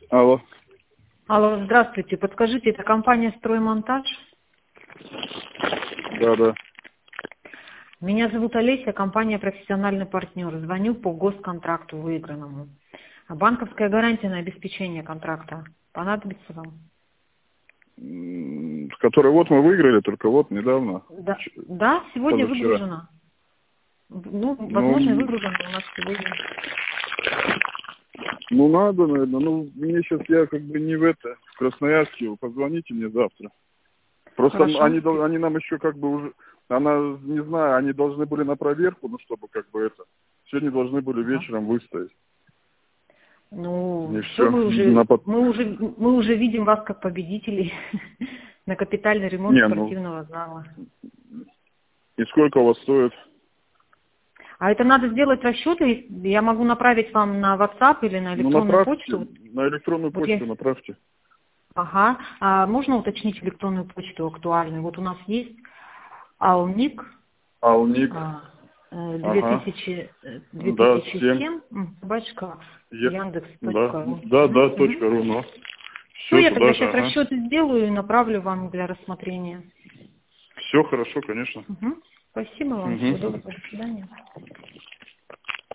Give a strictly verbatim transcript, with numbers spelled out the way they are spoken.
Алло. Алло, здравствуйте. Подскажите, это компания «Строймонтаж»? Да, да. Меня зовут Олеся, компания «Профессиональный партнер». Звоню по госконтракту выигранному. А банковская гарантия на обеспечение контракта понадобится вам? М, Который вот мы выиграли, только вот недавно. Да, да, сегодня Позавчера. выгружена. Ну, Ну, возможно, выгружена у нас сегодня. ну надо, наверное. Ну, мне сейчас я как бы не в это, в Красноярске. Вы позвоните мне завтра. Просто Хорошо. они, дол- они нам еще как бы уже, она, не знаю, они должны были на проверку, ну, чтобы как бы это, сегодня должны были Ага. вечером выставить. Ну, И все, все. мы уже, На под- мы уже, мы уже видим вас как победителей на капитальный ремонт Не, ну, спортивного зала. и сколько у вас стоит? А это надо сделать расчеты. Я могу направить вам на WhatsApp или на Ну, электронную направьте, почту. на электронную Вот я... почту направьте. Ага. А можно уточнить электронную почту актуальную? Вот у нас есть Алник Алник. а, э, Ага. две тысячи, э, Да, две тысячи семь. семь, м, собачка, Е- Да, яндекс.ру. да, да, точка ру, ну. Все, Все я туда тогда же, сейчас ага. расчеты сделаю и направлю вам для рассмотрения. Все хорошо, конечно. Мгм. Спасибо вам. Всего Угу. доброго. До свидания.